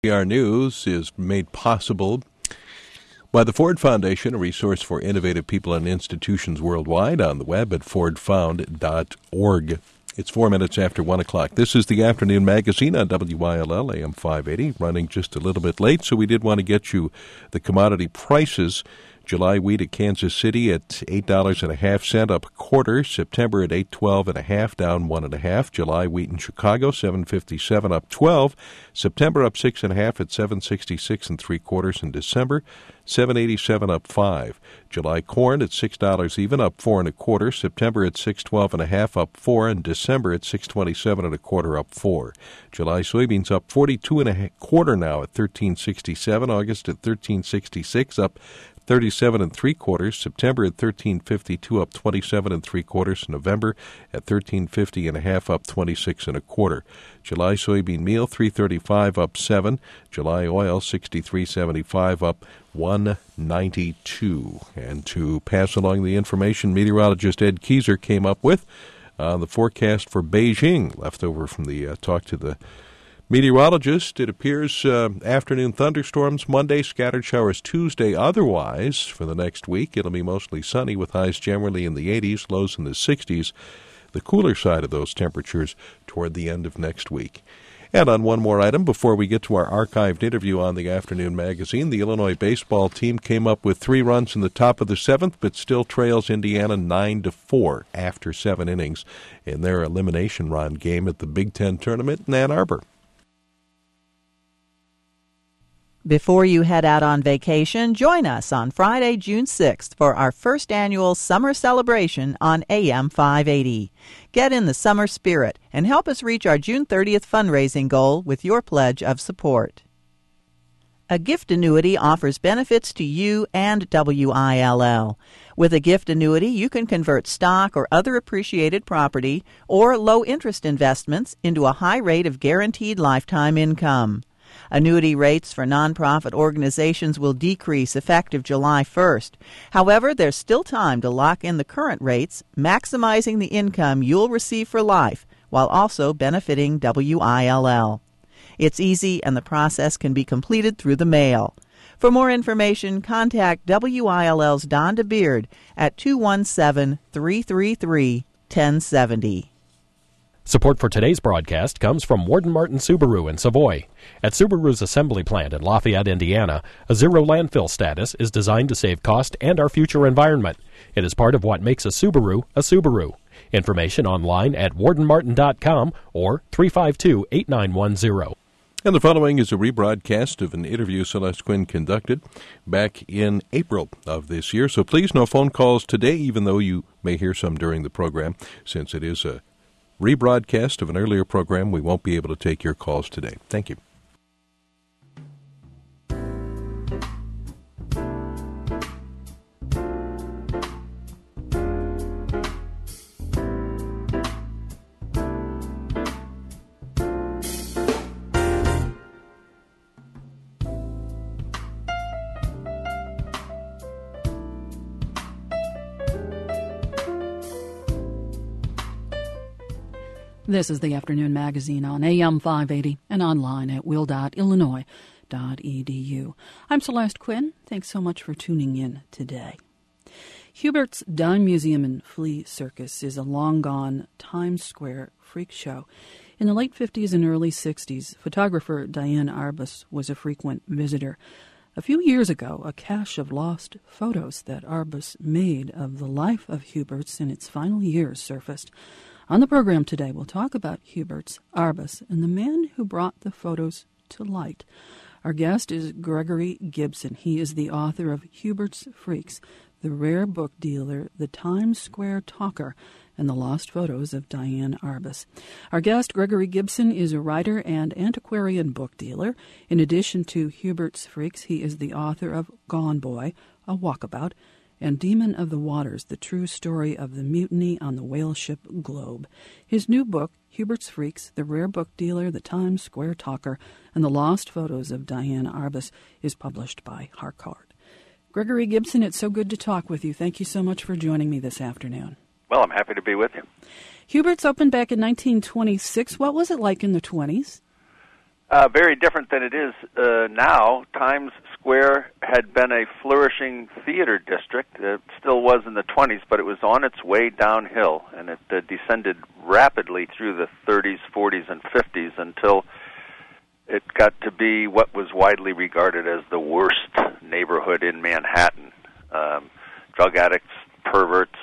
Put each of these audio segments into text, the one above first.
Our news is made possible by the Ford Foundation, a resource for innovative people and institutions worldwide, on the web at fordfound.org. It's 4 minutes after 1 o'clock. This is the Afternoon Magazine on WYLL AM 580, running just a little bit late, so we did want to get you the commodity prices. July wheat at Kansas City at $8.50, up a quarter. September at $8.12.5, down 1.5. July wheat in Chicago, $7.57, up 12. September up 6.5 at $7.66 3/4. In December, $7.87, up 5. July corn at $6 even, up 4 1/4. September at $6.12.5, up 4. And December at $6.27 1/4, up 4. July soybeans up 42 1/4 now at $13.67. August at $13.66, up 37 3/4. September at $13.52, up 27 3/4. November at $13.50.5, up 26 1/4. July soybean meal $3.35, up 7. July oil $63.75, up 192. And to pass along the information meteorologist Ed Kieser came up with the forecast for Beijing, left over from the talk to the meteorologist. It appears afternoon thunderstorms Monday, scattered showers Tuesday. Otherwise, for the next week, it'll be mostly sunny with highs generally in the 80s, lows in the 60s. The cooler side of those temperatures toward the end of next week. And on one more item, before we get to our archived interview on the Afternoon Magazine, the Illinois baseball team came up with 3 runs in the top of the 7th, but still trails Indiana 9-4 after 7 innings in their elimination round game at the Big Ten tournament in Ann Arbor. Before you head out on vacation, join us on Friday, June 6th for our first annual summer celebration on AM 580. Get in the summer spirit and help us reach our June 30th fundraising goal with your pledge of support. A gift annuity offers benefits to you and WILL. With a gift annuity, you can convert stock or other appreciated property or low-interest investments into a high rate of guaranteed lifetime income. Annuity rates for nonprofit organizations will decrease effective July 1st. However, there's still time to lock in the current rates, maximizing the income you'll receive for life while also benefiting WILL. It's easy and the process can be completed through the mail. For more information, contact WILL's Don DeBeard at 217-333-1070. Support for today's broadcast comes from Warden Martin Subaru in Savoy. At Subaru's assembly plant in Lafayette, Indiana, a zero landfill status is designed to save cost and our future environment. It is part of what makes a Subaru a Subaru. Information online at wardenmartin.com or 352-8910. And the following is a rebroadcast of an interview Celeste Quinn conducted back in April of this year. So please, no phone calls today, even though you may hear some during the program. Since it is a rebroadcast of an earlier program, we won't be able to take your calls today. Thank you. This is the Afternoon Magazine on AM 580 and online at will.illinois.edu. I'm Celeste Quinn. Thanks so much for tuning in today. Hubert's Dime Museum and Flea Circus is a long-gone Times Square freak show. In the late 50s and early 60s, photographer Diane Arbus was a frequent visitor. A few years ago, a cache of lost photos that Arbus made of the life of Hubert's in its final years surfaced. On the program today, we'll talk about Hubert's, Arbus, and the man who brought the photos to light. Our guest is Gregory Gibson. He is the author of Hubert's Freaks, The Rare Book Dealer, The Times Square Talker, and The Lost Photos of Diane Arbus. Our guest, Gregory Gibson, is a writer and antiquarian book dealer. In addition to Hubert's Freaks, he is the author of Gone Boy, A Walkabout, and Demon of the Waters, the true story of the mutiny on the whale ship Globe. His new book, Hubert's Freaks, The Rare Book Dealer, The Times Square Talker, and The Lost Photos of Diane Arbus, is published by Harcourt. Gregory Gibson, it's so good to talk with you. Thank you so much for joining me this afternoon. Well, I'm happy to be with you. Hubert's opened back in 1926. What was it like in the 20s? Very different than it is now. Times Square had been a flourishing theater district. It still was in the 20s, but it was on its way downhill, and it descended rapidly through the 30s, 40s, and 50s until it got to be what was widely regarded as the worst neighborhood in Manhattan. Drug addicts, perverts,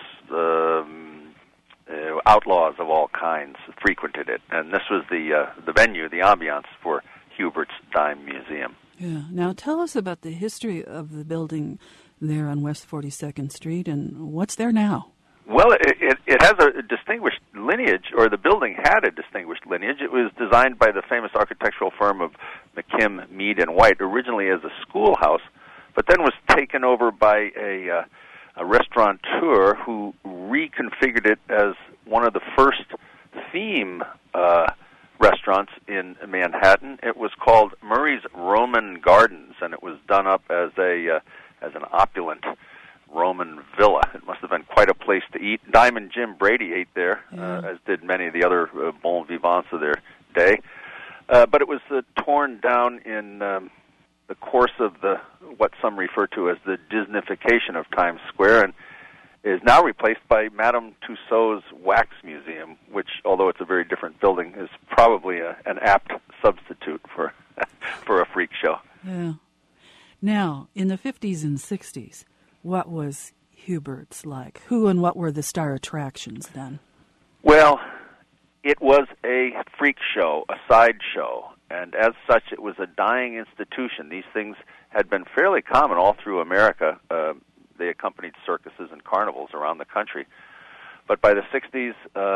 outlaws of all kinds frequented it, and this was the venue, the ambiance for Hubert's Dime Museum. Yeah. Now tell us about the history of the building there on West 42nd Street, and what's there now? Well, it has a distinguished lineage, or the building had a distinguished lineage. It was designed by the famous architectural firm of McKim, Mead & White, originally as a schoolhouse, but then was taken over by a restaurateur who reconfigured it as one of the first theme restaurants in Manhattan. It was called Murray's Roman Gardens, and it was done up as an opulent Roman villa. It must have been quite a place to eat. Diamond Jim Brady ate there, as did many of the other bon vivants of their day. But it was torn down in the course of what some refer to as the Disneyfication of Times Square, and is now replaced by Madame Tussauds Wax Museum, which, although it's a very different building, is probably an apt substitute for a freak show. Yeah. Now, in the 50s and 60s, what was Hubert's like? Who and what were the star attractions then? Well, it was a freak show, a sideshow, and as such, it was a dying institution. These things had been fairly common all through America. They accompanied circuses and carnivals around the country. But by the 60s,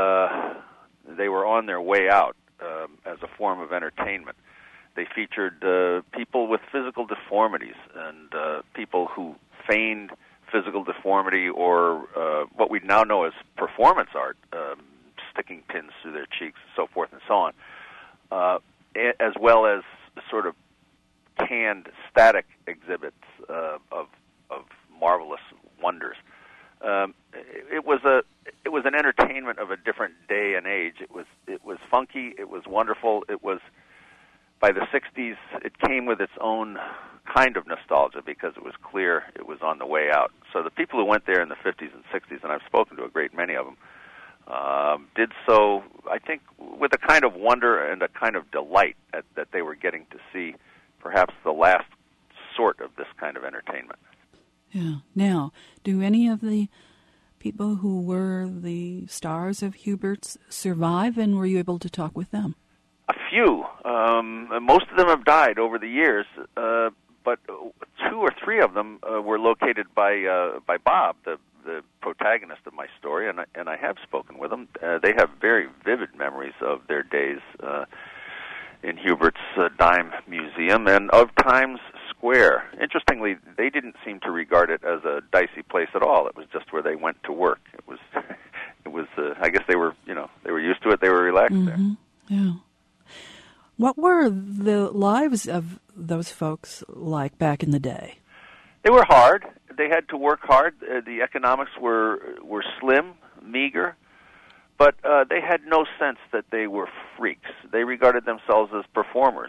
they were on their way out as a form of entertainment. They featured people with physical deformities and people who feigned physical deformity, or what we now know as performance art, sticking pins through their cheeks, so forth and so on, as well as sort of canned static exhibits of marvelous wonders. It was an entertainment of a different day and age. It was funky. It was wonderful. It was, by the 60s, it came with its own kind of nostalgia because it was clear it was on the way out. So the people who went there in the 50s and 60s, and I've spoken to a great many of them, did so, I think, with a kind of wonder and a kind of delight that they were getting to see perhaps the last sort of this kind of entertainment. Yeah. Now, do any of the people who were the stars of Hubert's survive, and were you able to talk with them? A few. Most of them have died over the years, but 2 or 3 of them were located by Bob, the protagonist of my story, and I have spoken with them. They have very vivid memories of their days in Hubert's Dime Museum and of Times Square. Interestingly, they didn't seem to regard it as a dicey place at all. It was just where they went to work. It was. I guess they were used to it. They were relaxed there. Yeah. What were the lives of those folks like back in the day? They were hard. They had to work hard. The economics were slim, meager, but they had no sense that they were freaks. They regarded themselves as performers.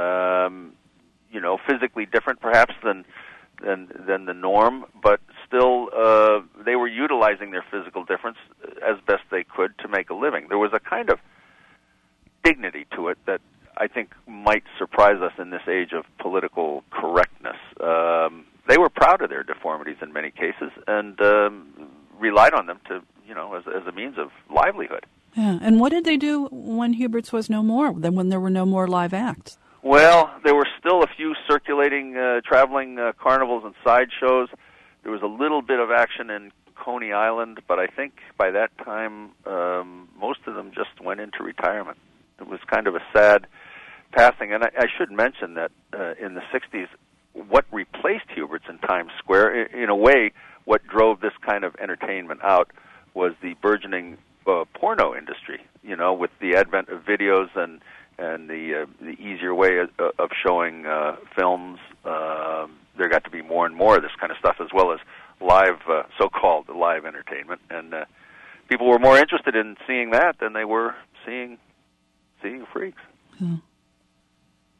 Physically different perhaps than the norm, but still they were utilizing their physical difference as best they could to make a living. There was a kind of dignity to it that I think might surprise us in this age of political correctness. They were proud of their deformities in many cases and relied on them to, as a means of livelihood. Yeah, and what did they do when Hubert's was no more, when there were no more live acts? Well, there were still a few circulating, traveling carnivals and sideshows. There was a little bit of action in Coney Island, but I think by that time most of them just went into retirement. It was kind of a sad passing, and I should mention that in the 60s, what replaced Hubert's in Times Square, in a way, what drove this kind of entertainment out was the burgeoning porno industry, with the advent of videos and the easier way of showing films. There got to be more and more of this kind of stuff, as well as live, so-called live entertainment, and people were more interested in seeing that than they were seeing freaks.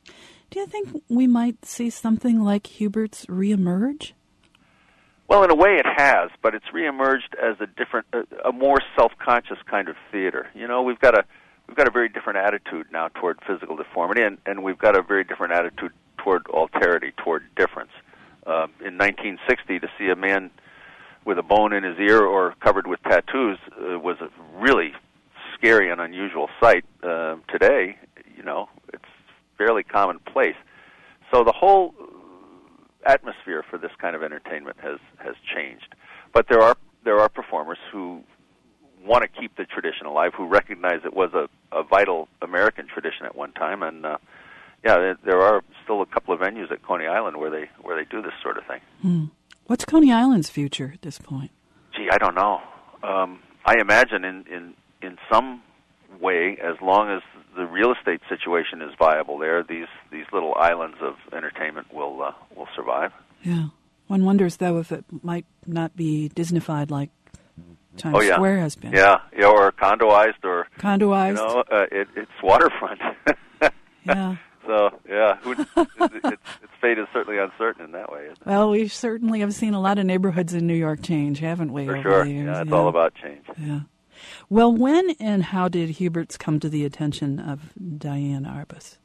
Do you think we might see something like Hubert's reemerge? Well, in a way it has, but it's reemerged as a more self-conscious kind of theater. You know, we've got a very different attitude now toward physical deformity, and we've got a very different attitude toward alterity, toward difference. In 1960, to see a man with a bone in his ear or covered with tattoos was a really scary and unusual sight. Today, you know, it's fairly commonplace. So the whole atmosphere for this kind of entertainment has changed. But there are performers who want to keep the tradition alive, who recognize it was a vital American tradition at one time, and there are still a couple of venues at Coney Island where they do this sort of thing. What's Coney Island's future at this point? Gee, I don't know. I imagine in some way, as long as the real estate situation is viable there, these little islands of entertainment will survive. Yeah. One wonders, though, if it might not be Disneyfied like Times Square has been. Yeah, or condoized. Condoized. You know, it's waterfront. Yeah. So, its fate is certainly uncertain in that way, isn't it? Well, we certainly have seen a lot of neighborhoods in New York change, haven't we? For over sure. the years? Yeah, it's all about change. Yeah. Well, when and how did Hubert's come to the attention of Diane Arbus?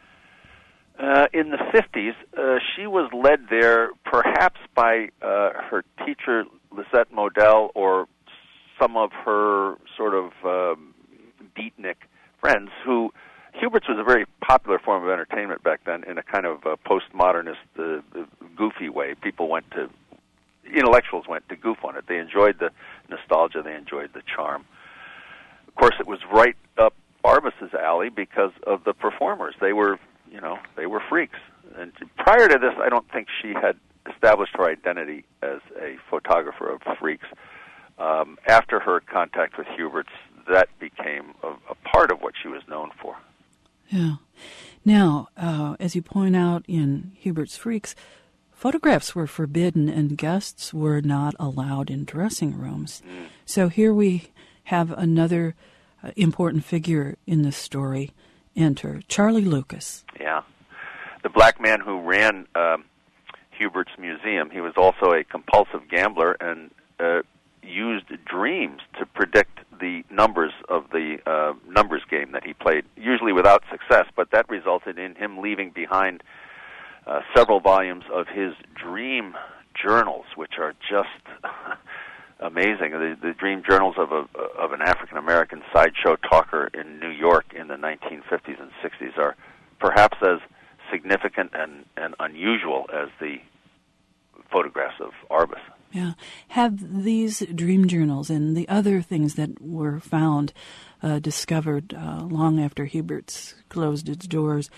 In the 50s, she was led there perhaps by her teacher, Lisette Modell, or some of her sort of beatnik friends who... Hubert's was a very popular form of entertainment back then in a kind of postmodernist, goofy way. Intellectuals went to goof on it. They enjoyed the nostalgia. They enjoyed the charm. Of course, it was right up Arbus's alley because of the performers. They were freaks. And prior to this, I don't think she had established her identity as a photographer of freaks. After her contact with Hubert's, that became a part of what she was known for. Yeah. Now, as you point out in Hubert's Freaks, photographs were forbidden and guests were not allowed in dressing rooms. So here we have another important figure in this story enter, Charlie Lucas. Yeah. The black man who ran Hubert's Museum. He was also a compulsive gambler and used dreams to predict the numbers of the numbers game that he played, usually without success, but that resulted in him leaving behind several volumes of his dream journals, which are just amazing. The dream journals of an African-American sideshow talker in New York in the 1950s and 60s are perhaps as significant and unusual as the photographs of Arbus. Yeah. Have these dream journals and the other things that were found, discovered long after Hubert's closed its doors,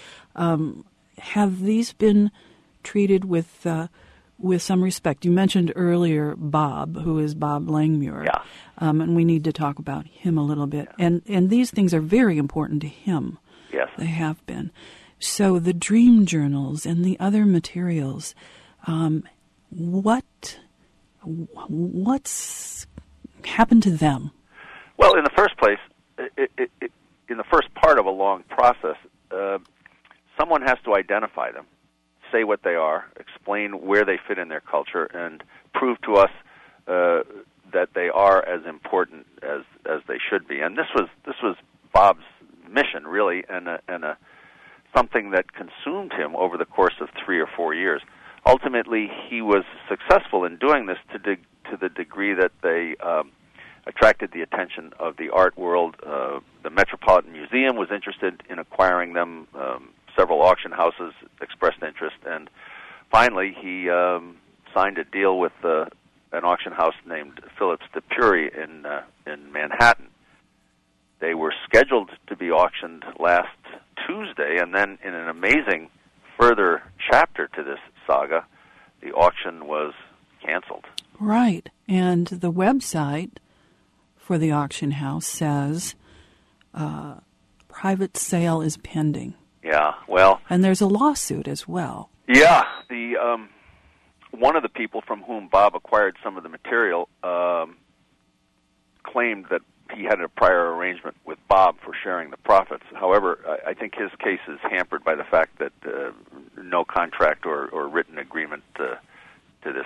have these been treated with some respect? You mentioned earlier Bob, who is Bob Langmuir. Yeah. And we need to talk about him a little bit. Yeah. And these things are very important to him. Yes. They have been. So the dream journals and the other materials, what's happened to them? Well, in the first place, in the first part of a long process, someone has to identify them, say what they are, explain where they fit in their culture, and prove to us that they are as important as they should be. And this was Bob's mission, really, and something that consumed him over the course of 3 or 4 years. Ultimately, he was successful in doing this to the degree that they attracted the attention of the art world. The Metropolitan Museum was interested in acquiring them. Several auction houses expressed interest, and finally he signed a deal with an auction house named Phillips DePury in Manhattan. They were scheduled to be auctioned last Tuesday, and then in an amazing further chapter to this saga, the auction was canceled. Right, and the website for the auction house says private sale is pending. Yeah, well... And there's a lawsuit as well. Yeah, the one of the people from whom Bob acquired some of the material claimed that he had a prior arrangement with Bob for sharing the profits. However, I think his case is hampered by the fact that no contract or written agreement to this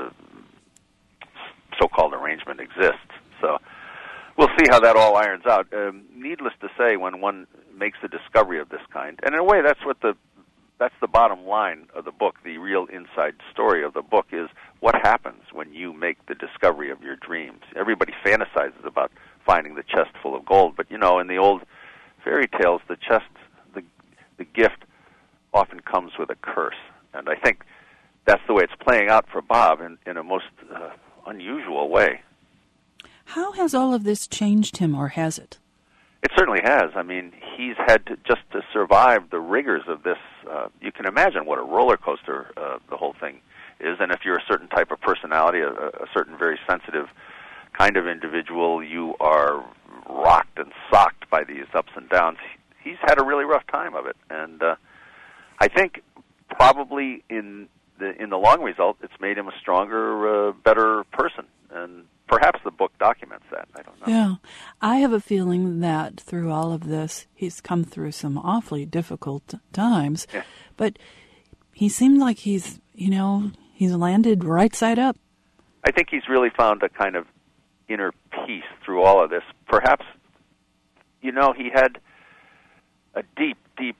so-called arrangement exists. So we'll see how that all irons out. Needless to say, when one makes a discovery of this kind, and in a way that's the bottom line of the book, the real inside story of the book is what happens when you make the discovery of your dreams. Everybody fantasizes about finding the chest full of gold, but in the old fairy tales, the gift often comes with a curse. And I think that's the way it's playing out for Bob in a most unusual way. How has all of this changed him, or has it? It certainly has. I mean, he's had to survive the rigors of this. You can imagine what a roller coaster the whole thing is. And if you're a certain type of personality, a certain very sensitive kind of individual, you are rocked and socked by these ups and downs. He's had a really rough time of it. And I think probably in the long result, it's made him a stronger, better person. And perhaps the book documents that. I don't know. Yeah. I have a feeling that through all of this, he's come through some awfully difficult times. Yeah. But he seemed like he's landed right side up. I think he's really found a kind of inner peace through all of this. Perhaps, he had a deep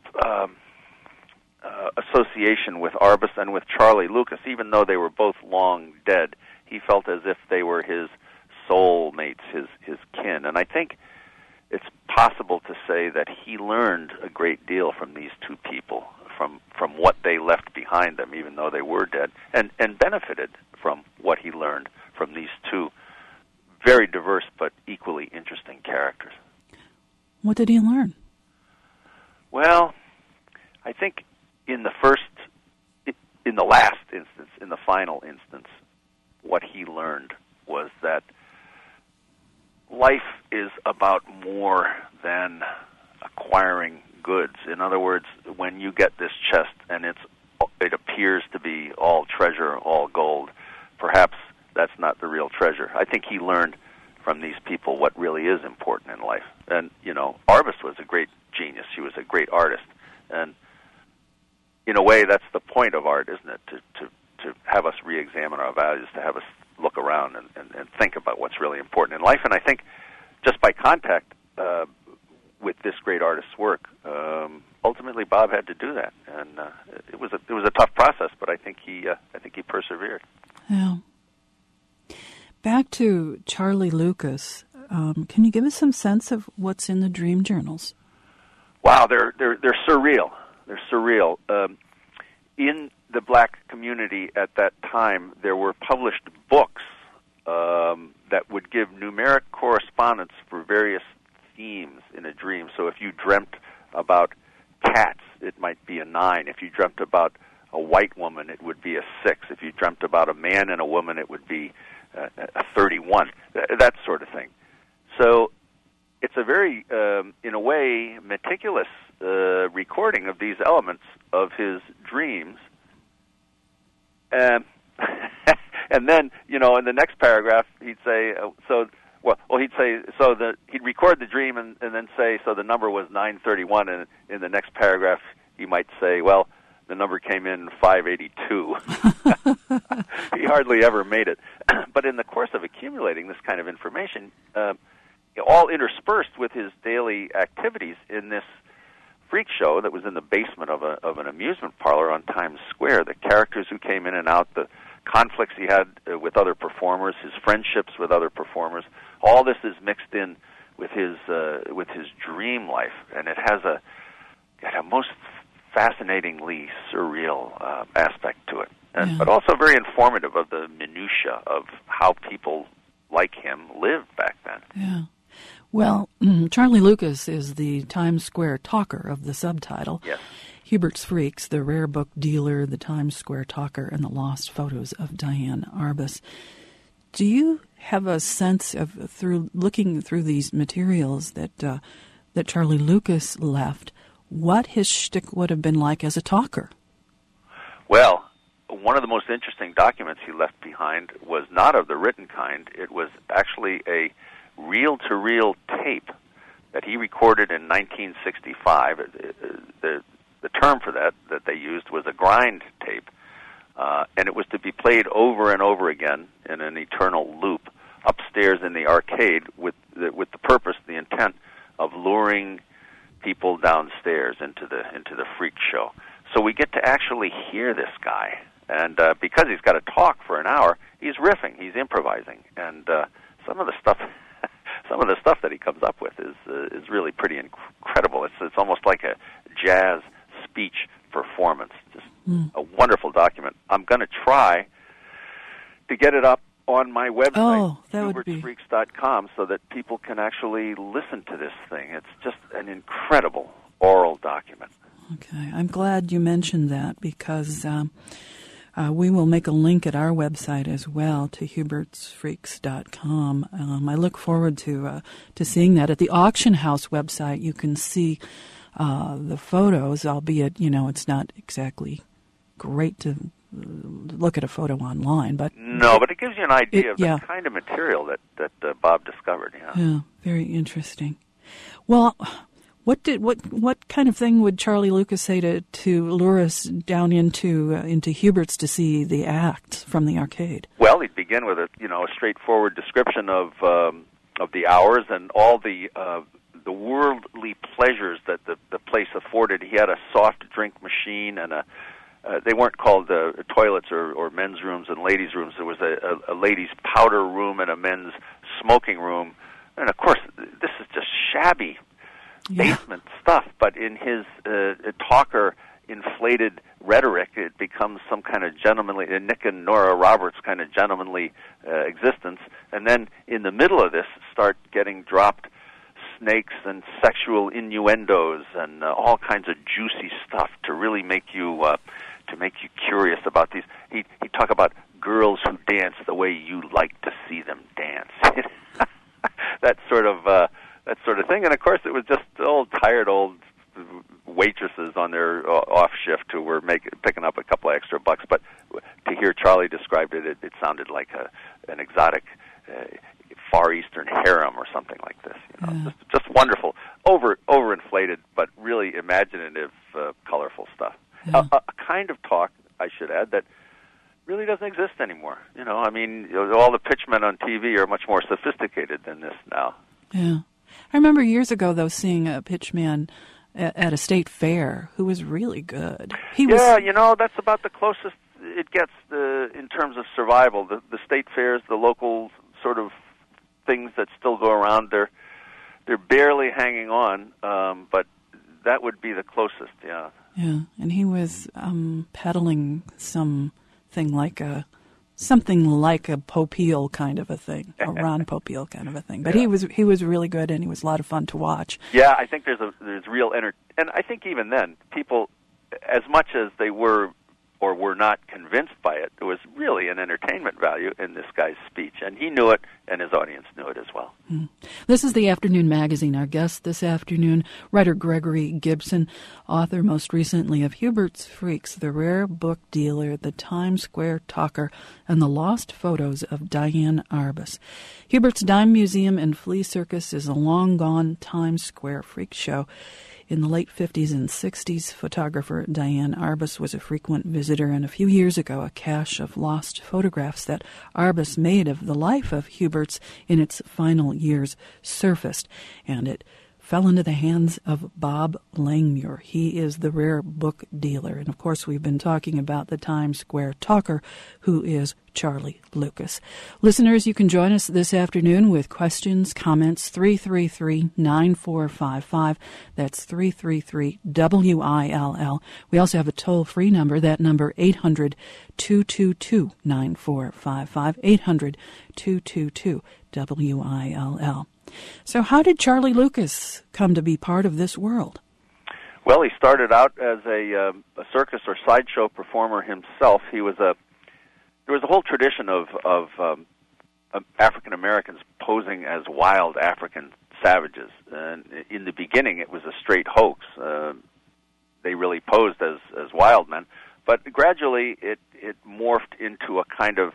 association with Arbus and with Charlie Lucas. Even though they were both long dead, he felt as if they were his soulmates, his kin. And I think it's possible to say that he learned a great deal from these two people, from what they left behind them, even though they were dead, and benefited from what he learned from these two very diverse but equally interesting characters. What did he learn? Well, I think in the last instance, in the final instance, what he learned was that life is about more than acquiring goods. In other words, when you get this chest and it appears to be all treasure, all gold, perhaps that's not the real treasure. I think he learned from these people what really is important in life. And, Arbus was a great genius. She was a great artist. And in a way, that's the point of art, isn't it? To have us re-examine our values, to have us look around and think about what's really important in life. And I think just by contact with this great artist's work, ultimately Bob had to do that, and it was a tough process, but I think he persevered. Yeah. Back to Charlie Lucas. Can you give us some sense of what's in the dream journals? Wow, they're surreal. They're surreal. In the black community at that time, there were published books that would give numeric correspondence for various themes in a dream. So if you dreamt about cats, it might be a 9. If you dreamt about a white woman, it would be a 6. If you dreamt about a man and a woman, it would be a 31. That sort of thing. So it's a very, in a way, meticulous recording of these elements of his dreams. And then, in the next paragraph, he'd say, he'd record the dream and then say, so the number was 931, and in the next paragraph, he might say, well, the number came in 582. He hardly ever made it. But in the course of accumulating this kind of information, all interspersed with his daily activities in this freak show that was in the basement of an amusement parlor on Times Square, the characters who came in and out, the conflicts he had with other performers, his friendships with other performers, all this is mixed in with his dream life, and it has a most fascinatingly surreal aspect to it, but also very informative of the minutia of how people like him lived back then. Yeah. Well, Charlie Lucas is the Times Square talker of the subtitle. Yes. Hubert's Freaks, the rare book dealer, the Times Square talker, and the lost photos of Diane Arbus. Do you have a sense of, through looking through these materials that Charlie Lucas left, what his shtick would have been like as a talker? Well, one of the most interesting documents he left behind was not of the written kind. It was actually a reel-to-reel tape that he recorded in 1965. The term for that they used was a grind tape, and it was to be played over and over again in an eternal loop upstairs in the arcade with the purpose, the intent of luring people downstairs into the freak show. So we get to actually hear this guy, and because he's got to talk for an hour, he's riffing, he's improvising, and some of the stuff that he comes up with is really pretty incredible. It's almost like a jazz speech performance. Just a wonderful document. I'm going to try to get it up on my website, hubertsfreaks.com, so that people can actually listen to this thing. It's just an incredible oral document. Okay, I'm glad you mentioned that, because we will make a link at our website as well to hubertsfreaks.com. I look forward to seeing that. At the Auction House website, you can see the photos, albeit, it's not exactly great to look at a photo online, but it gives you an idea of the kind of material that Bob discovered. Yeah, very interesting. Well, what kind of thing would Charlie Lucas say to lure us down into Hubert's to see the act from the arcade? Well, he'd begin with a straightforward description of the hours and all the worldly pleasures that the place afforded. He had a soft drink machine and they weren't called toilets or men's rooms and ladies' rooms. There was a ladies' powder room and a men's smoking room. And, of course, this is just shabby basement stuff. But in his talker, inflated rhetoric, it becomes some kind of gentlemanly, Nick and Nora Roberts kind of gentlemanly existence. And then in the middle of this start getting dropped snakes and sexual innuendos and all kinds of juicy stuff to really make you curious about these. He'd talk about girls who dance the way you like to see them dance. that sort of thing. And of course, it was just tired old waitresses on their off shift who were picking up a couple of extra bucks. But to hear Charlie describe it sounded like an exotic Far Eastern harem or something like this. Just wonderful, overinflated, but really imaginative, colorful stuff. Yeah. A kind of talk, I should add, that really doesn't exist anymore. All the pitchmen on TV are much more sophisticated than this now. Yeah. I remember years ago, though, seeing a pitchman at a state fair who was really good. That's about the closest it gets in terms of survival. The state fairs, the local sort of things that still go around, they're barely hanging on, but that would be the closest, yeah. Yeah, and he was peddling something like a Popeil kind of a thing, a Ron Popeil kind of a thing. But he was really good, and he was a lot of fun to watch. Yeah, I think there's real and I think even then, people, as much as they were or were not convinced by it, there was really an entertainment value in this guy's speech, and he knew it, and his audience knew it as well. This is the Afternoon Magazine. Our guest this afternoon, writer Gregory Gibson, author most recently of Hubert's Freaks, The Rare Book Dealer, The Times Square Talker, and The Lost Photos of Diane Arbus. Hubert's Dime Museum and Flea Circus is a long-gone Times Square freak show. In the late 50s and 60s, photographer Diane Arbus was a frequent visitor, and a few years ago, a cache of lost photographs that Arbus made of the life of Hubert's in its final years surfaced, and it fell into the hands of Bob Langmuir. He is the rare book dealer, and of course we've been talking about the Times Square Talker, who is Charlie Lucas. Listeners, you can join us this afternoon with questions, comments, 333-9455. That's 333-WILL. We also have a toll-free number, that number 800-222-9455, 800-222-WILL. So how did Charlie Lucas come to be part of this world? Well, he started out as a circus or sideshow performer himself. There was a whole tradition of African Americans posing as wild African savages. And in the beginning, it was a straight hoax. They really posed as wild men. But gradually, it morphed into a kind of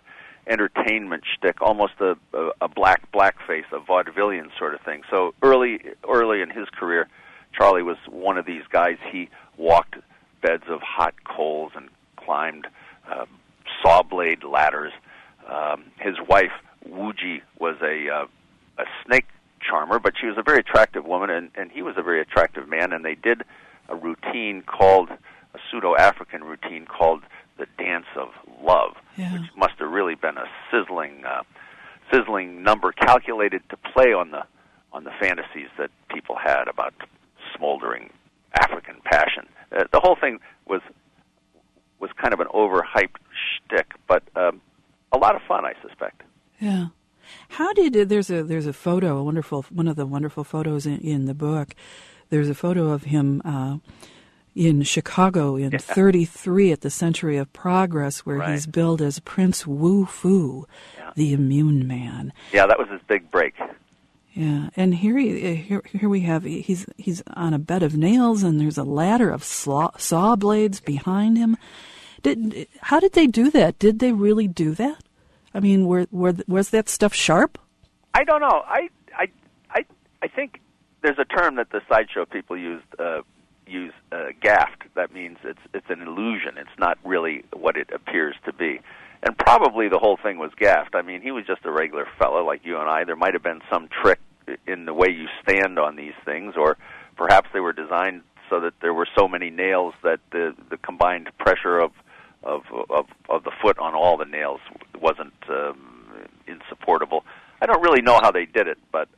entertainment shtick, almost a blackface, a vaudevillian sort of thing. So early in his career, Charlie was one of these guys. He walked beds of hot coals and climbed saw blade ladders. His wife, Wuji, was a snake charmer, but she was a very attractive woman, and he was a very attractive man, and they did a routine called, a pseudo-African routine called the Dance of Love, which must have really been a sizzling number calculated to play on the fantasies that people had about smoldering African passion. The whole thing was kind of an overhyped shtick, but a lot of fun, I suspect. Yeah. How did there's a photo, one of the wonderful photos in the book. There's a photo of him in Chicago in 1933 at the Century of Progress, where he's billed as Prince Wu Fu, the Immune Man. Yeah, that was his big break. Yeah, and here we have he's on a bed of nails, and there's a ladder of saw blades behind him. How did they do that? Did they really do that? I mean, was that stuff sharp? I don't know. I think there's a term that the sideshow people use gaffed. That means it's an illusion. It's not really what it appears to be. And probably the whole thing was gaffed. I mean, he was just a regular fellow like you and I. There might have been some trick in the way you stand on these things, or perhaps they were designed so that there were so many nails that the combined pressure of the foot on all the nails wasn't insupportable. I don't really know how they did it, but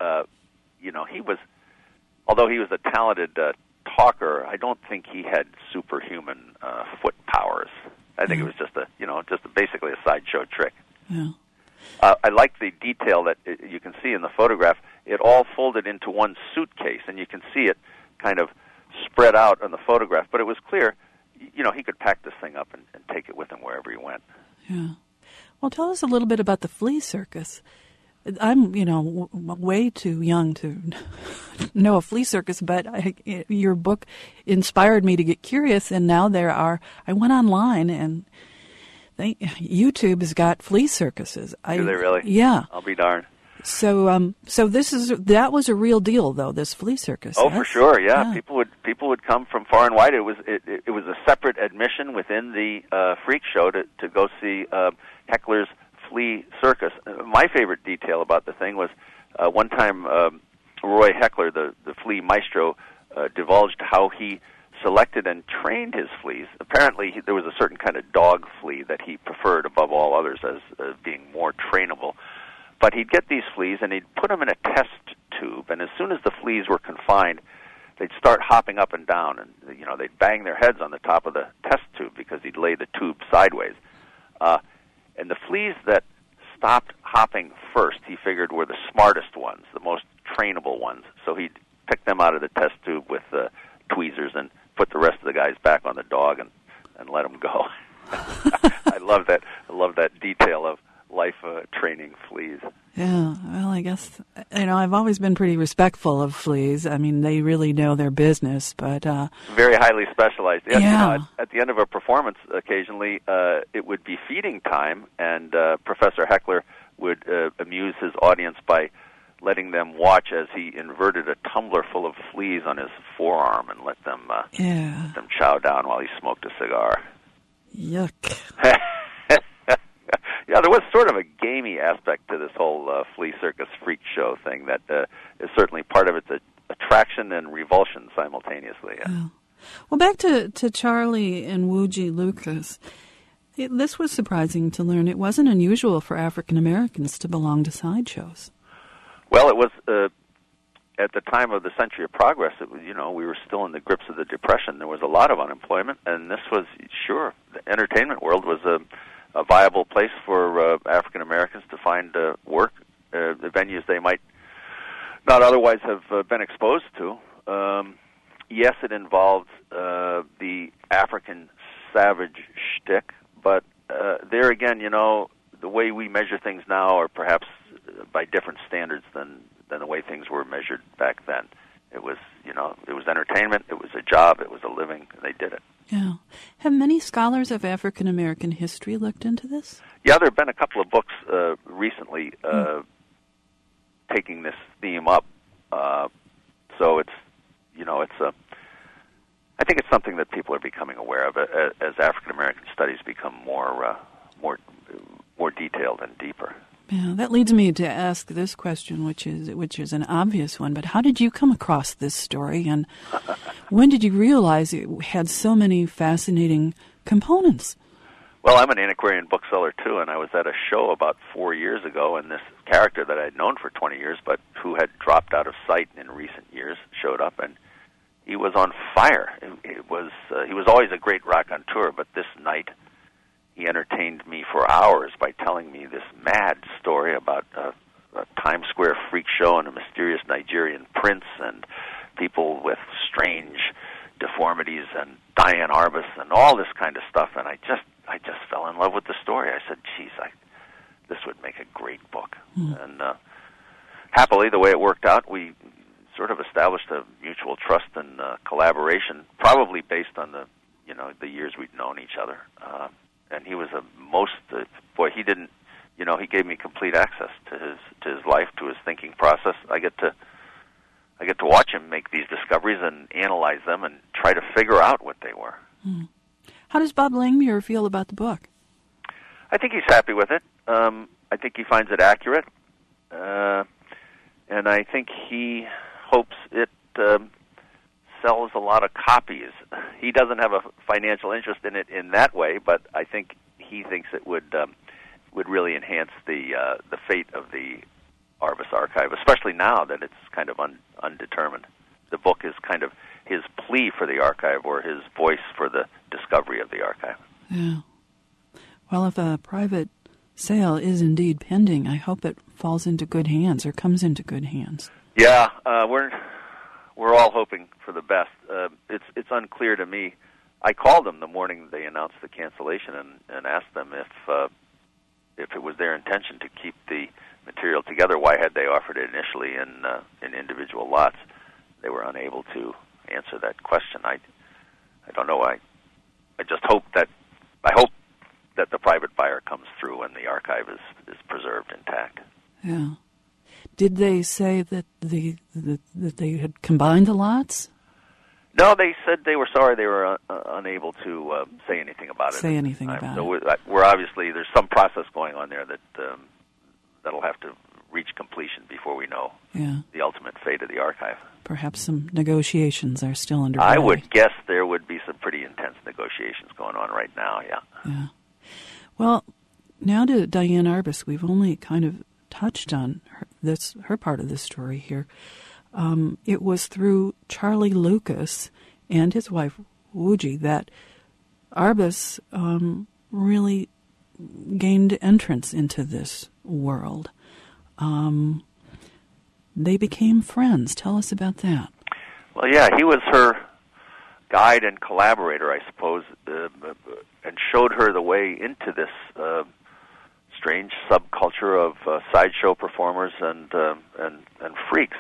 although he was a talented talker, I don't think he had superhuman foot powers. I think it was just basically a sideshow trick. Yeah. I like the detail that you can see in the photograph. It all folded into one suitcase, and you can see it kind of spread out on the photograph. But it was clear, he could pack this thing up and take it with him wherever he went. Yeah. Well, tell us a little bit about the flea circus. I'm, way too young to know a flea circus, but your book inspired me to get curious, and now I went online, and YouTube has got flea circuses. Do they really? Yeah. I'll be darned. So that was a real deal, though, this flea circus. Oh, for sure, yeah. People would come from far and wide. It was a separate admission within the freak show to go see Heckler's flea circus. My favorite detail about the thing was one time Roy Heckler, the flea maestro, divulged how he selected and trained his fleas. Apparently, there was a certain kind of dog flea that he preferred above all others as being more trainable. But he'd get these fleas, and he'd put them in a test tube, and as soon as the fleas were confined, they'd start hopping up and down, and they'd bang their heads on the top of the test tube because he'd lay the tube sideways. And the fleas that stopped hopping first, he figured, were the smartest ones, the most trainable ones. So he'd pick them out of the test tube with tweezers and put the rest of the guys back on the dog and let them go. I love that. I love that detail of life training fleas. Yeah, well, I guess, I've always been pretty respectful of fleas. I mean, they really know their business, but... very highly specialized. Yes, yeah. At the end of a performance, occasionally, it would be feeding time, and Professor Heckler would amuse his audience by letting them watch as he inverted a tumbler full of fleas on his forearm and let them chow down while he smoked a cigar. Yuck. Yeah, there was sort of a gamey aspect to this whole flea circus freak show thing that is certainly part of its attraction and revulsion simultaneously. Yeah. Oh. Well, back to Charlie and Wuji Lucas. This was surprising to learn. It wasn't unusual for African Americans to belong to sideshows. Well, it was at the time of the Century of Progress. It was, we were still in the grips of the Depression. There was a lot of unemployment, and this was the entertainment world was a viable place for African Americans to find work, the venues they might not otherwise have been exposed to. Yes, it involved the African savage shtick, but there again, the way we measure things now are perhaps by different standards than the way things were measured back then. It was, it was entertainment, it was a job, it was a living, and they did it. Yeah. Have many scholars of African American history looked into this? Yeah, there have been a couple of books recently taking this theme up. So it's, I think it's something that people are becoming aware of as African American studies become more detailed and deeper. Yeah, that leads me to ask this question, which is an obvious one. But how did you come across this story, and when did you realize it had so many fascinating components? Well, I'm an antiquarian bookseller too, and I was at a show about 4 years ago, and this character that I had known for 20 years, but who had dropped out of sight in recent years, showed up, and he was on fire. He was always a great raconteur, but this night he entertained me for hours by telling me this mad story about a Times Square freak show and a mysterious Nigerian prince and people with strange deformities and Diane Arbus and all this kind of stuff. And I just fell in love with the story. I said, geez, this would make a great book. And happily, the way it worked out, we sort of established a mutual trust and collaboration, probably based on the years we'd known each other. And he was he didn't, he gave me complete access to his life, to his thinking process. I get to watch him make these discoveries and analyze them and try to figure out what they were. How does Bob Langmuir feel about the book? I think he's happy with it. I think he finds it accurate. And I think he hopes it sells a lot of copies. He doesn't have a financial interest in it in that way, but I think he thinks it would really enhance the fate of the Arbus archive, especially now that it's kind of undetermined. The book is kind of his plea for the archive, or his voice for the discovery of the archive. Yeah. Well, if a private sale is indeed pending, I hope it falls into good hands or comes into good hands. Yeah, we're all hoping for the best. It's unclear to me. I called them the morning they announced the cancellation and asked them if it was their intention to keep the material together. Why had they offered it initially in individual lots? They were unable to answer that question. I don't know. I hope that the private buyer comes through and the archive is preserved intact. Yeah. Did they say that that they had combined the lots? No, they said they were sorry they were unable to say anything about it. So we're obviously, there's some process going on there that'll have to reach completion before we know the ultimate fate of the archive. Perhaps some negotiations are still underway. I would guess there would be some pretty intense negotiations going on right now, Yeah. Well, now to Diane Arbus. We've only kind of touched on her part of the story here. It was through Charlie Lucas and his wife Wuji that Arbus really gained entrance into this world. They became friends. Tell us about that. Well, yeah, he was her guide and collaborator, I suppose, and showed her the way into this strange subculture of sideshow performers and freaks.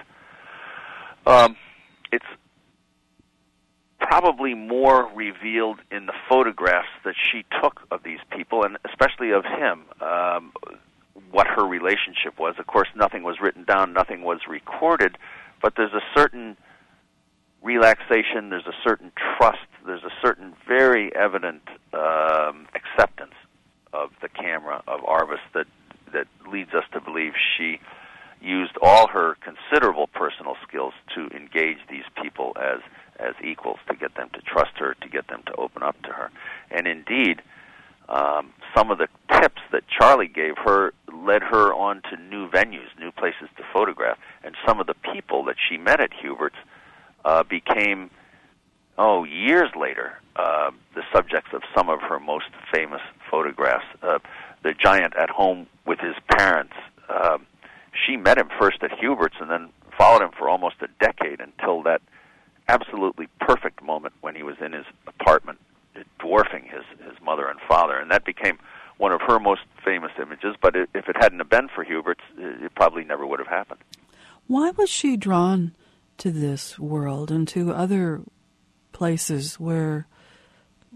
It's probably more revealed in the photographs that she took of these people, and especially of him, what her relationship was. Of course, nothing was written down, nothing was recorded, but there's a certain relaxation, there's a certain trust, there's a certain very evident acceptance of the camera of Arbus that leads us to believe she used all her considerable personal skills to engage these people as equals, to get them to trust her, to get them to open up to her. And indeed, some of the tips that Charlie gave her led her on to new venues, new places to photograph. And some of the people that she met at Hubert's became, years later, the subjects of some of her most famous photographs. The giant at home with his parents. She met him first at Hubert's and then followed him for almost a decade until that absolutely perfect moment when he was in his apartment, dwarfing his mother and father. And that became one of her most famous images, but if it hadn't have been for Hubert's, it probably never would have happened. Why was she drawn to this world and to other places where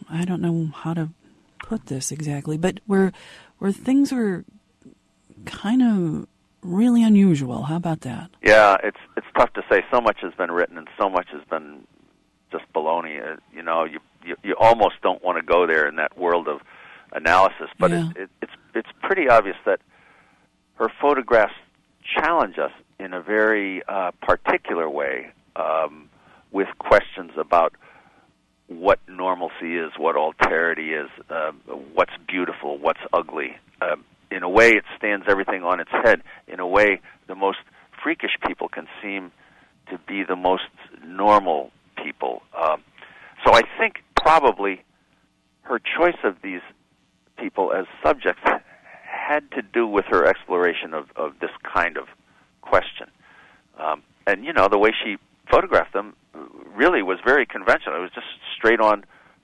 I don't know how to put this exactly, but where things were kind of really unusual. How about that? Yeah, it's tough to say. So much has been written, and so much has been just baloney. You almost don't want to go there in that world of analysis. But it's pretty obvious that her photographs challenge us in a very particular way, with questions about what normalcy is, what alterity is, what's beautiful, what's ugly. In a way, it stands everything on its head. In a way, the most freakish people can seem to be the most normal people. So I think probably her choice of these people as subjects had to do with her exploration of this kind of question. And, the way she photographed them really was very conventional. It was just straight-on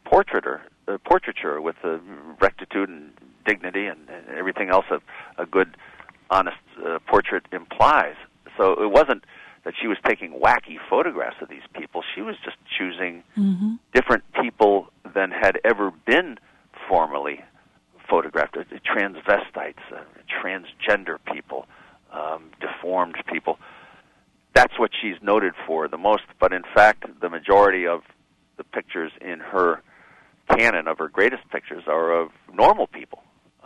portraiture with the rectitude and dignity and everything else a good, honest portrait implies. So it wasn't that she was taking wacky photographs of these people. She was just choosing different people than had ever been formerly photographed. Transvestites, transgender people, deformed people. That's what she's noted for the most. But in fact, the majority of the pictures in her canon of her greatest pictures are of normal people.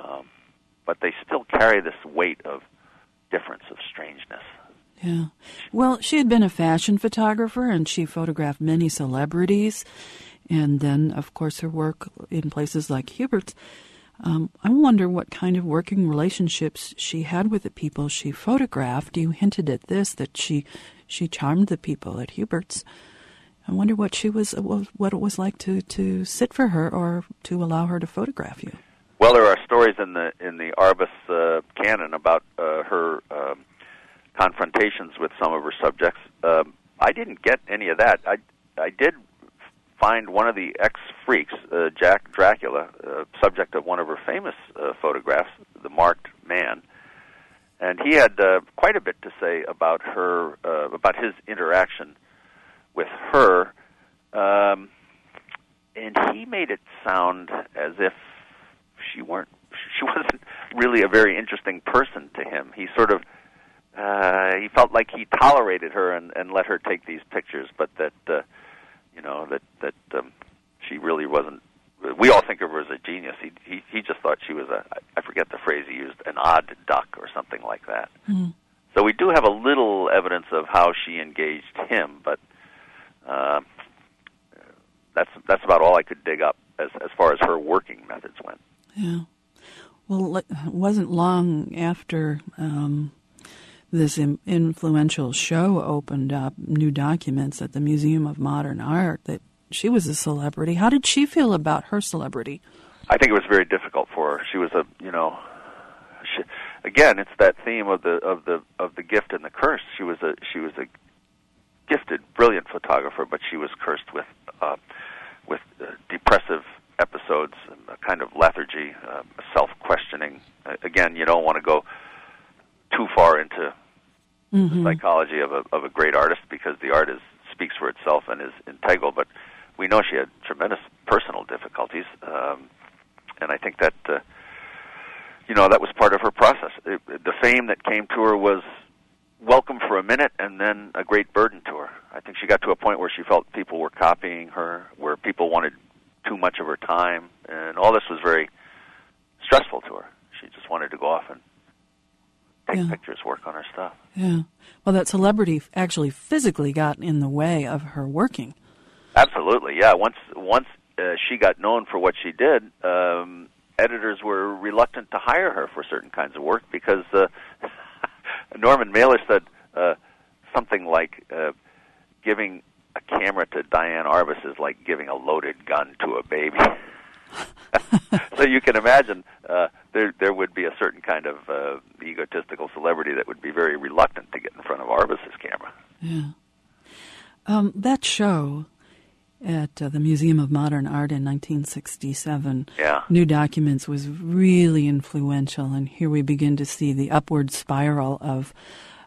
But they still carry this weight of difference, of strangeness. Yeah. Well, she had been a fashion photographer, and she photographed many celebrities. And then, of course, her work in places like Hubert's. I wonder what kind of working relationships she had with the people she photographed. You hinted at this, that she charmed the people at Hubert's. I wonder what it was like to sit for her or to allow her to photograph you. Well, there are stories in the Arbus canon about her confrontations with some of her subjects. I didn't get any of that. I did find one of the ex-freaks, Jack Dracula, subject of one of her famous photographs, The Marked Man, and he had quite a bit to say about her, about his interaction with her, and he made it sound as if she wasn't really a very interesting person to him. He sort of he felt like he tolerated her and let her take these pictures, but that she really wasn't. We all think of her as a genius. He just thought she was I forget the phrase he used, an odd duck or something like that. Mm. So we do have a little evidence of how she engaged him, but that's about all I could dig up as far as her working methods went. Yeah. Well, it wasn't long after this influential show opened up, New Documents at the Museum of Modern Art, that she was a celebrity. How did she feel about her celebrity? I think it was very difficult for her. She was again, it's that theme of the gift and the curse. She was a gifted, brilliant photographer, but she was cursed with depressive episodes, a kind of lethargy, self-questioning. Again, you don't want to go too far into the psychology of a great artist, because the art speaks for itself and is integral. But we know she had tremendous personal difficulties, and I think that that was part of her process. The fame that came to her was welcome for a minute, and then a great burden to her. I think she got to a point where she felt people were copying her, where people wanted too much of her time, and all this was very stressful to her. She just wanted to go off and take pictures, work on her stuff. Yeah. Well, that celebrity actually physically got in the way of her working. Absolutely, yeah. Once she got known for what she did, editors were reluctant to hire her for certain kinds of work, because Norman Mailer said something like giving a camera to Diane Arbus is like giving a loaded gun to a baby. So you can imagine there would be a certain kind of egotistical celebrity that would be very reluctant to get in front of Arbus's camera. Yeah. That show at the Museum of Modern Art in 1967, New Documents, was really influential, and here we begin to see the upward spiral of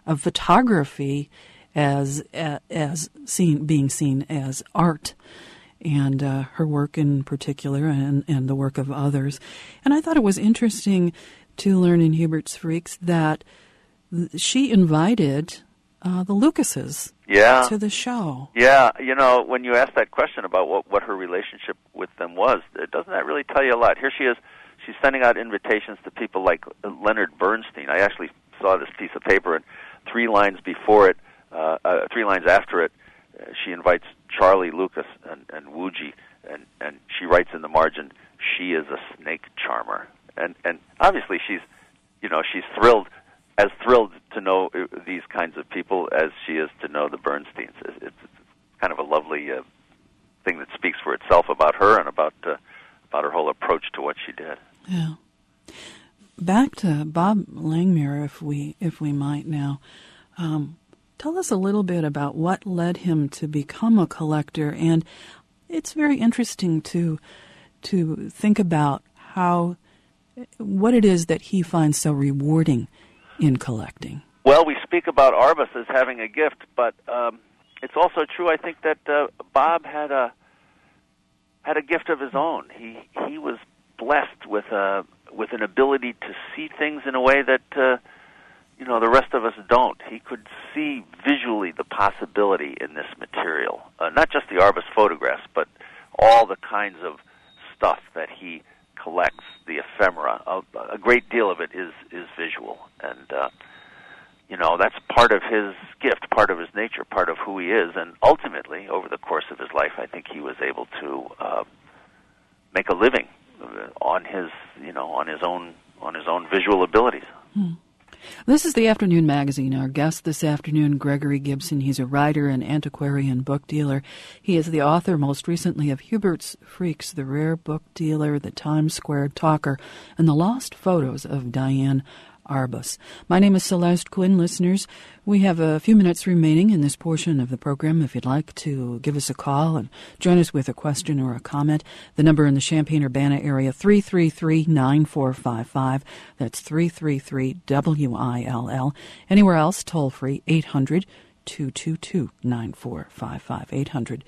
photography as being seen as art. and her work in particular, and the work of others. And I thought it was interesting to learn in Hubert's Freaks that she invited the Lucases to the show. Yeah, when you ask that question about what her relationship with them was, doesn't that really tell you a lot? Here she is, she's sending out invitations to people like Leonard Bernstein. I actually saw this piece of paper, and 3 lines before it, 3 lines after it, she invites Charlie Lucas and Wooji, and she writes in the margin, "She is a snake charmer." And obviously she's thrilled to know these kinds of people as she is to know the Bernsteins. It's kind of a lovely thing that speaks for itself about her and about her whole approach to what she did. Yeah. Back to Bob Langmuir, if we might now. Tell us a little bit about what led him to become a collector, and it's very interesting to think about what it is that he finds so rewarding in collecting. Well, we speak about Arbus as having a gift, but it's also true, I think, that Bob had a gift of his own. He was blessed with an ability to see things in a way that the rest of us don't. He could see visually the possibility in this material, not just the Arbus photographs, but all the kinds of stuff that he collects, the ephemera. A great deal of it is visual, and that's part of his gift, part of his nature, part of who he is. And ultimately, over the course of his life, I think he was able to make a living on his own visual abilities. This is the Afternoon Magazine. Our guest this afternoon, Gregory Gibson. He's a writer and antiquarian book dealer. He is the author, most recently, of Hubert's Freaks, The Rare Book Dealer, The Times Square Talker, and The Lost Photos of Diane Arbus. My name is Celeste Quinn. Listeners, we have a few minutes remaining in this portion of the program. If you'd like to give us a call and join us with a question or a comment, the number in the Champaign-Urbana area, 333-9455. That's 333-WILL. Anywhere else, toll-free, 800-222-9455,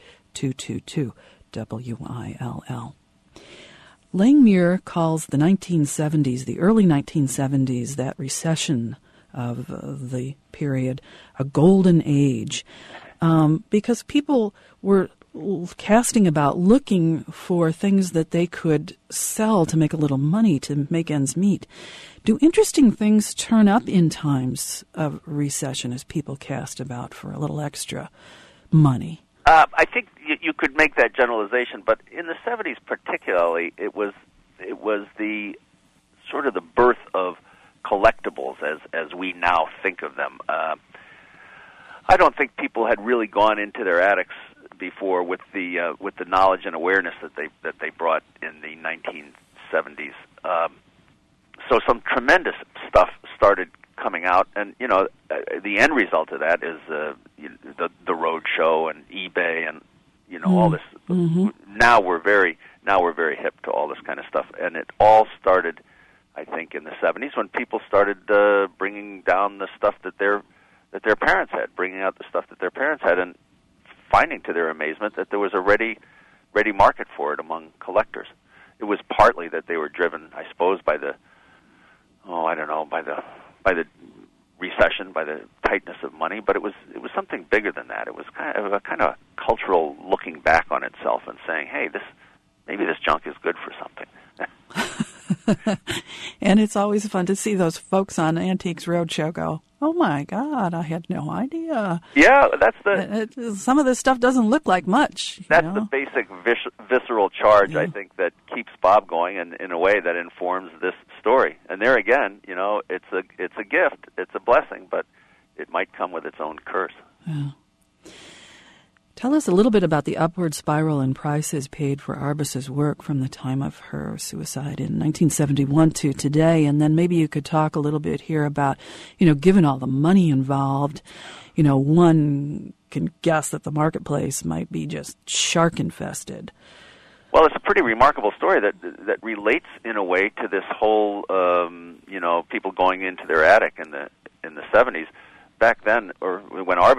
800-222-WILL. Langmuir calls the 1970s, the early 1970s, that recession of the period, a golden age, because people were casting about looking for things that they could sell to make a little money, to make ends meet. Do interesting things turn up in times of recession as people cast about for a little extra money? I think you could make that generalization, but in the 70s particularly, it was the sort of the birth of collectibles as we now think of them. I don't think people had really gone into their attics before with the knowledge and awareness that they brought in the 1970s. So some tremendous stuff started coming out, and the end result of that is the road show and eBay and all this. Mm-hmm. Now we're very hip to all this kind of stuff, and it all started, I think, in the 70s when people started bringing down the stuff that their parents had, bringing out the stuff that their parents had, and finding to their amazement that there was a ready market for it among collectors. It was partly that they were driven, I suppose, by the recession, by the tightness of money, but it was something bigger than that. It was kind of cultural looking back on itself and saying, hey, maybe this junk is good for something. And it's always fun to see those folks on Antiques Roadshow go, oh my God, I had no idea. Yeah, that's some of this stuff doesn't look like much. That's the basic visceral charge, I think, that keeps Bob going, and in a way that informs this story. And there again, it's a gift, it's a blessing, but it might come with its own curse. Yeah. Tell us a little bit about the upward spiral in prices paid for Arbus's work from the time of her suicide in 1971 to today, and then maybe you could talk a little bit here about, given all the money involved, one can guess that the marketplace might be just shark-infested. Well, it's a pretty remarkable story that relates in a way to this whole, people going into their attic in the 70s. Back then, or when Arbus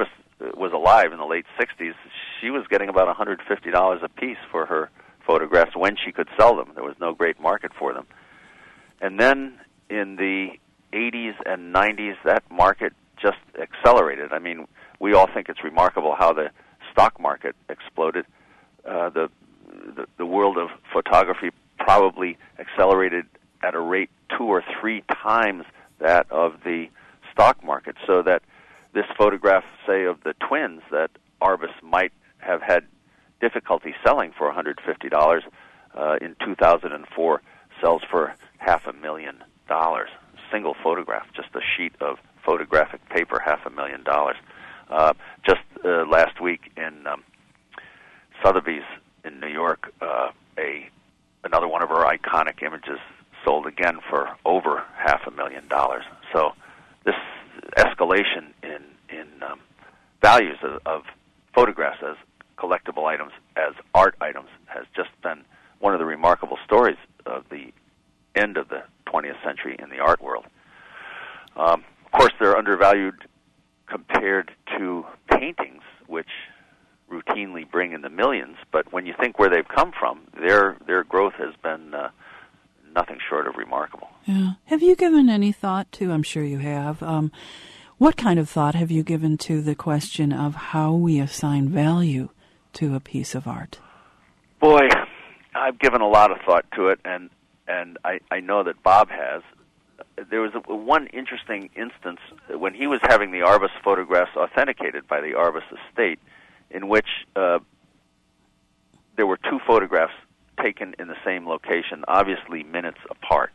was alive in the late 60s, she was getting about $150 a piece for her photographs when she could sell them. There was no great market for them. And then in the 80s and 90s, that market just accelerated. I mean, we all think it's remarkable how the stock market exploded. The world of photography probably accelerated at a rate 2 or 3 times that of the stock market, so that this photograph, say, of the twins that Arbus might have had difficulty selling for $150 in 2004 sells for $500,000. Single photograph, just a sheet of photographic paper, $500,000. Just last week in Sotheby's in New York, another one of our iconic images sold again for over $500,000. So this escalation in values of photographs as collectible items, as art items, has just been one of the remarkable stories of the end of the 20th century in the art world. Of course, they're undervalued compared to paintings, which routinely bring in the millions, but when you think where they've come from, their growth has been nothing short of remarkable. Yeah. Have you given any thought to, I'm sure you have, what kind of thought have you given to the question of how we assign value to a piece of art? Boy, I've given a lot of thought to it, and I know that Bob has. There was one interesting instance when he was having the Arbus photographs authenticated by the Arbus estate, in which there were 2 photographs taken in the same location, obviously minutes apart.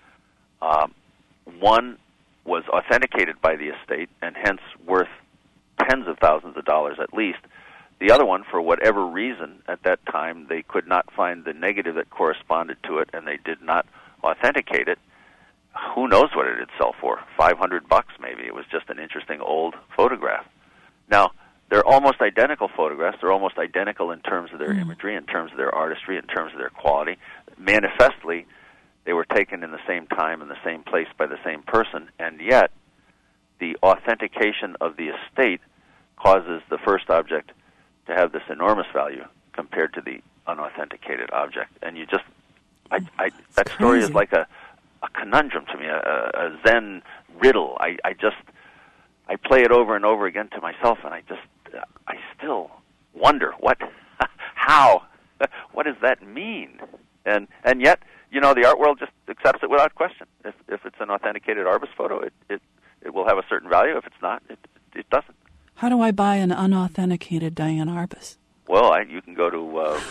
One was authenticated by the estate and hence worth tens of thousands of dollars at least. The other one, for whatever reason, at that time they could not find the negative that corresponded to it, and they did not authenticate it. Who knows what it would sell for? $500 maybe. It was just an interesting old photograph. Now, they're almost identical photographs. They're almost identical in terms of their imagery, in terms of their artistry, in terms of their quality. Manifestly, they were taken in the same time in the same place by the same person, and yet the authentication of the estate causes the first object to have this enormous value compared to the unauthenticated object. And you just, that story is like a conundrum to me, a Zen riddle. I play it over and over again to myself, and I still wonder how, what does that mean? And yet, the art world just accepts it without question. If it's an authenticated Arbus photo, it will have a certain value. If it's not, it doesn't. How do I buy an unauthenticated Diane Arbus? Well, you can go to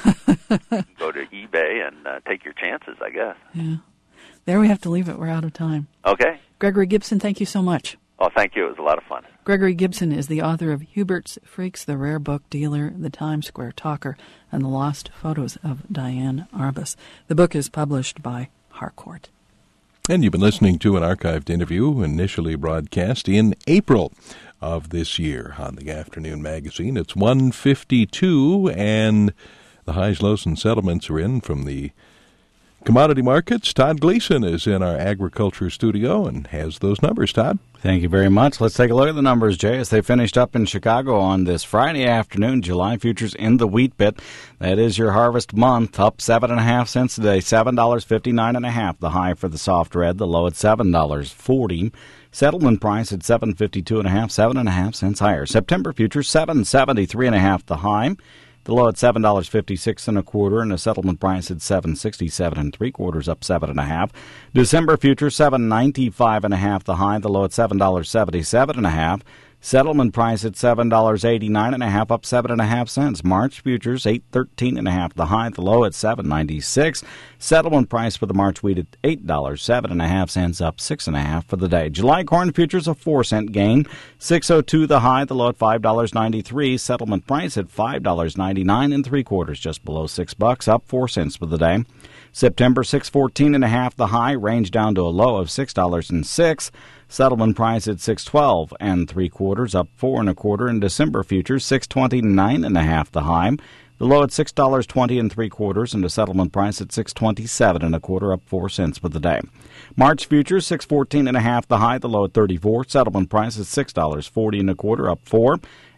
eBay and take your chances, I guess. Yeah. There we have to leave it. We're out of time. Okay. Gregory Gibson, thank you so much. Oh, thank you. It was a lot of fun. Gregory Gibson is the author of Hubert's Freaks, The Rare Book Dealer, The Times Square Talker, and The Lost Photos of Diane Arbus. The book is published by Harcourt. And you've been listening to an archived interview initially broadcast in April of this year on the Afternoon Magazine. It's 1:52, and the highs, lows, and settlements are in from the commodity markets. Todd Gleason is in our agriculture studio and has those numbers. Todd? Thank you very much. Let's take a look at the numbers, Jay, as they finished up in Chicago on this Friday afternoon. July futures in the wheat bit. That is your harvest month, up 7.5 cents today, $7.59.5. The high for the soft red, the low at $7.40. Settlement price at $7.52.5, 7.5 cents higher. September futures $7.73.5. The high. The low at $7.56 and a settlement price at $7.67 3/4, up 7.5. December futures $7.95.5. The high. The low at $7.77.5. Settlement price at $7.89.5, up 7.5 cents. March futures $8.13.5. The high. The low at $7.96. Settlement price for the March wheat at $8.07.5, up 6.5 for the day. July corn futures a 4-cent gain, $6.02 the high. The low at $5.93. Settlement price at $5.99 3/4, just below $6, up 4 cents for the day. September $6.14.5 the high, range down to a low of $6.06. Settlement price at $6.12 3/4, up 4 1/4. And December futures $6.29.5 the high, the low at $6.20 3/4, and a settlement price at $6.27 1/4, up 4 cents for the day. March futures $6.14.5 the high, the low at $34. Settlement price at $6.40 1/4, up 4.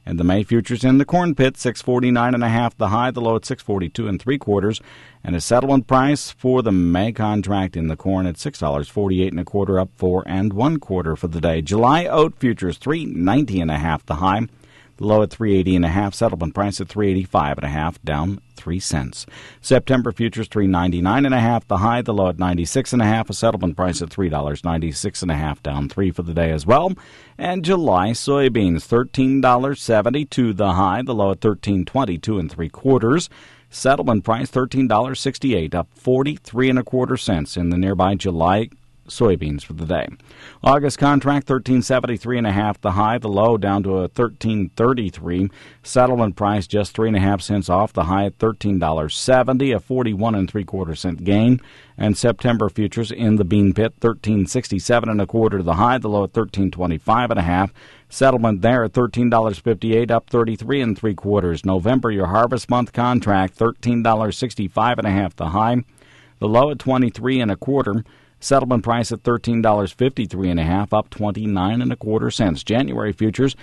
And the May futures in the corn pit, 649.5 the high, the low at 642 3/4, and a settlement price for the May contract in the corn at $6.48 1/4, up 4 1/4 for the day. July oat futures 390.5 the high, the low at 380.5, settlement price at 385.5, down 3 cents. September futures 399.5 the high, the low at 96.5, a settlement price at $3.96.5, down 3 for the day as well. And July soybeans $13.72 the high, the low at $13.22 3/4. Settlement price $13.68, up 43 1/4 cents in the nearby July soybeans for the day. August contract $13.73.5 the high, the low down to a $13.33. Settlement price just 3.5 cents off the high at $13.70, a 41 3/4 cent gain. And September futures in the bean pit $13.67 1/4 the high, the low at $13.25.5. Settlement there at $13.58, up 33 3/4. November your harvest month contract $13.65.5 the high, the low at 23 1/4. Settlement price at $13.53.5, up 29 1/4 cents. January futures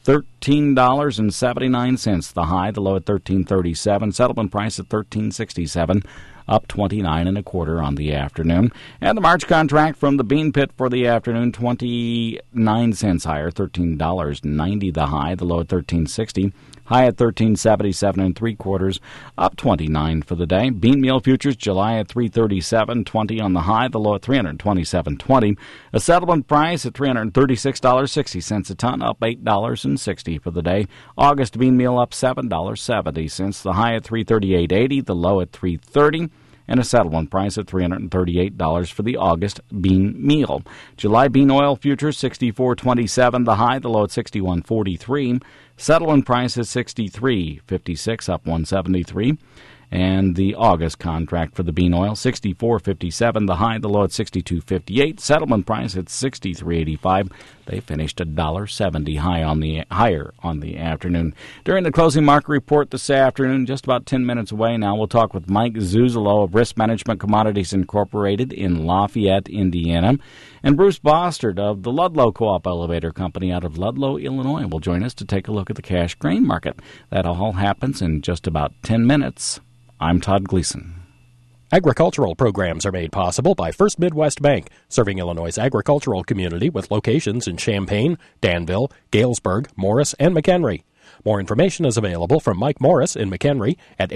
$13.79 the high, the low at $13.37. Settlement price at $13.67, up 29 1/4 on the afternoon. And the March contract from the bean pit for the afternoon, 29 cents higher, $13.90 the high, the low at $13.60. High at $13.77 3/4, up 29 for the day. Bean meal futures July at $337.20 on the high, the low at $327.20. A settlement price at $336.60 a ton, up $8.60 for the day. August bean meal up $7.70, the high at $338.80, the low at $330. And a settlement price at $338 for the August bean meal. July bean oil futures $64.27 the high, the low at $61.43. Settlement price is $63.56, up $1.73. And the August contract for the bean oil, $64.57 the high, the low at $62.58. Settlement price at $63.85. They finished $1.70 higher on the afternoon. During the closing market report this afternoon, just about 10 minutes away now, we'll talk with Mike Zuzolo of Risk Management Commodities Incorporated in Lafayette, Indiana, and Bruce Bostard of the Ludlow Co-op Elevator Company out of Ludlow, Illinois, will join us to take a look at the cash grain market. That all happens in just about 10 minutes. I'm Todd Gleason. Agricultural programs are made possible by First Midwest Bank, serving Illinois' agricultural community with locations in Champaign, Danville, Galesburg, Morris, and McHenry. More information is available from Mike Morris in McHenry at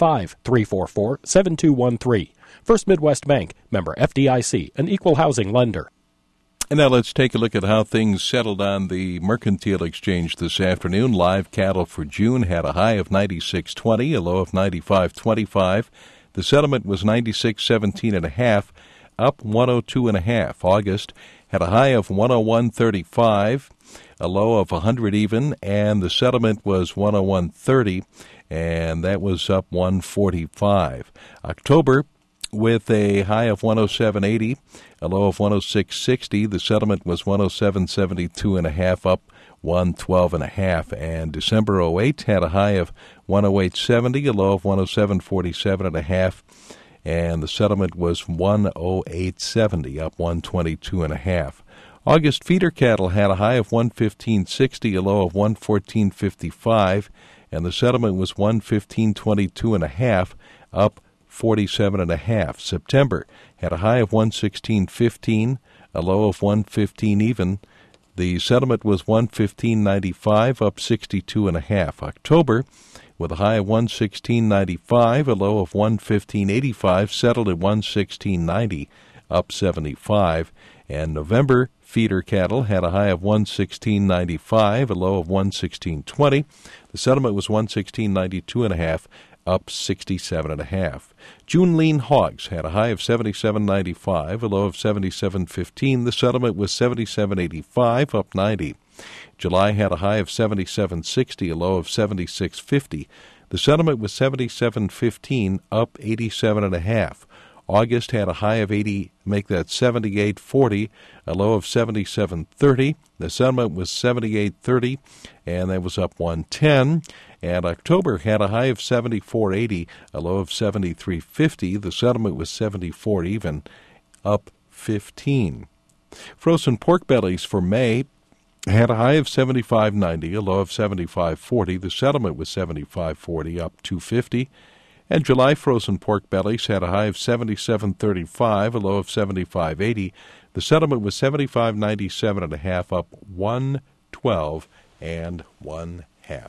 815-344-7213. First Midwest Bank, member FDIC, an equal housing lender. And now let's take a look at how things settled on the Mercantile Exchange this afternoon. Live cattle for June had a high of 96.20, a low of 95.25. The settlement was 96.17.5, up 102.5. August had a high of 101.35, a low of 100 even, and the settlement was 101.30, and that was up 145. October with a high of 107.80, a low of 106.60. The settlement was 107.72.5, up 112.5. And December 08 had a high of 108.70, a low of 107.47.5, and the settlement was 108.70, up 122.5. August feeder cattle had a high of 115.60, a low of 114.55, and the settlement was 115.22.5, up 47.5. September had a high of 116.15, a low of 115 even. The settlement was 115.95, up 62.5. October with a high of 116.95, a low of 115.85, settled at 116.90, up 75. And November feeder cattle had a high of 116.95, a low of 116.20. The settlement was 116.92.5, up 67.5. June lean hogs had a high of 77.95, a low of 77.15. The settlement was 77.85, up 90. July had a high of 77.60, a low of 76.50. The settlement was 77.15, up 87.5. August had a high of 78.40, a low of 77.30. The settlement was 78.30, and that was up 110. And October had a high of 74.80, a low of 73.50. The settlement was 74 even, up 15. Frozen pork bellies for May had a high of 75.90, a low of 75.40. The settlement was 75.40, up 2.50. And July frozen pork bellies had a high of 77.35, a low of 75.80. The settlement was 75.97 and a half, up 1.12 and 1/2.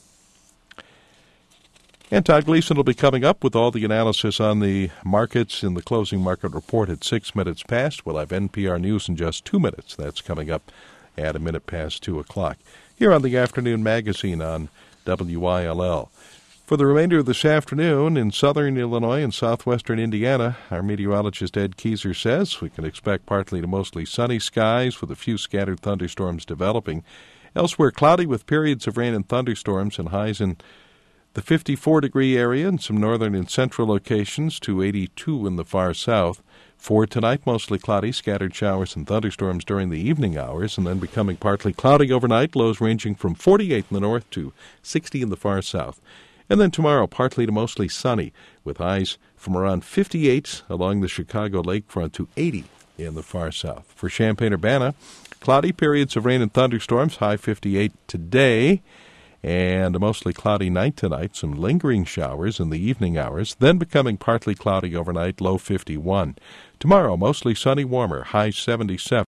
And Todd Gleason will be coming up with all the analysis on the markets in the closing market report at 6 minutes past. We'll have NPR News in just 2 minutes. That's coming up at a minute past 2 o'clock. Here on the Afternoon Magazine on WILL. For the remainder of this afternoon, in southern Illinois and southwestern Indiana, our meteorologist Ed Keyser says we can expect partly to mostly sunny skies with a few scattered thunderstorms developing. Elsewhere, cloudy with periods of rain and thunderstorms and highs in the 54-degree area in some northern and central locations to 82 in the far south. For tonight, mostly cloudy, scattered showers and thunderstorms during the evening hours, and then becoming partly cloudy overnight, lows ranging from 48 in the north to 60 in the far south. And then tomorrow, partly to mostly sunny, with highs from around 58 along the Chicago lakefront to 80 in the far south. For Champaign-Urbana, cloudy periods of rain and thunderstorms, high 58 today, and a mostly cloudy night tonight, some lingering showers in the evening hours, then becoming partly cloudy overnight, low 51. Tomorrow, mostly sunny, warmer, high 77.